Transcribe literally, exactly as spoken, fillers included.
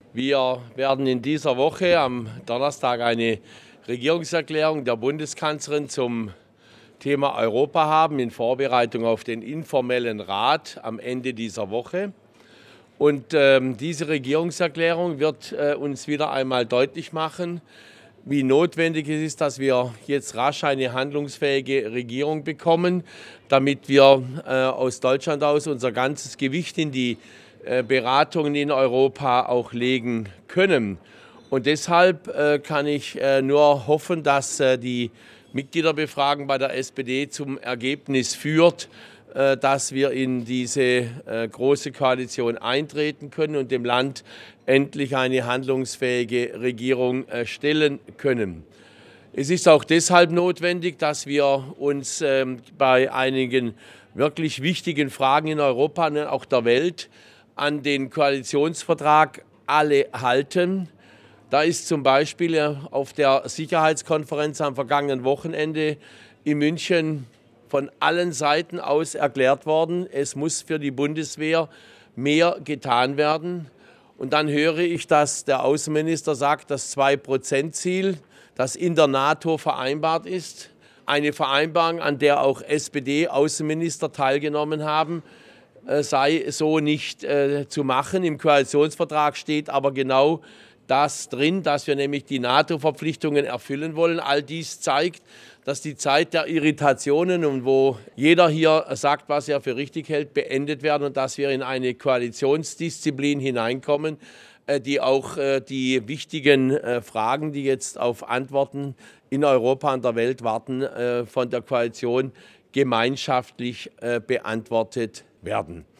Wir werden in dieser Woche am Donnerstag eine Regierungserklärung der Bundeskanzlerin zum Thema Europa haben, in Vorbereitung auf den informellen Rat am Ende dieser Woche. Und ähm, diese Regierungserklärung wird äh, uns wieder einmal deutlich machen, wie notwendig es ist, dass wir jetzt rasch eine handlungsfähige Regierung bekommen, damit wir äh, aus Deutschland aus unser ganzes Gewicht in die äh, Beratungen in Europa auch legen können. Und deshalb äh, kann ich äh, nur hoffen, dass äh, die Mitgliederbefragung bei der S P D zum Ergebnis führt, äh, dass wir in diese äh, große Koalition eintreten können und dem Land endlich eine handlungsfähige Regierung äh, stellen können. Es ist auch deshalb notwendig, dass wir uns ähm, bei einigen wirklich wichtigen Fragen in Europa und auch der Welt an den Koalitionsvertrag alle halten. Da ist zum Beispiel auf der Sicherheitskonferenz am vergangenen Wochenende in München von allen Seiten aus erklärt worden, es muss für die Bundeswehr mehr getan werden. Und dann höre ich, dass der Außenminister sagt, das zwei Prozent Ziel, das in der NATO vereinbart ist, eine Vereinbarung, an der auch S P D-Außenminister teilgenommen haben, sei so nicht äh, zu machen. Im Koalitionsvertrag steht aber genau das drin, dass wir nämlich die NATO-Verpflichtungen erfüllen wollen. All dies zeigt, dass die Zeit der Irritationen und wo jeder hier sagt, was er für richtig hält, beendet werden und dass wir in eine Koalitionsdisziplin hineinkommen, äh, die auch äh, die wichtigen äh, Fragen, die jetzt auf Antworten in Europa und der Welt warten, äh, von der Koalition gemeinschaftlich äh, beantwortet werden.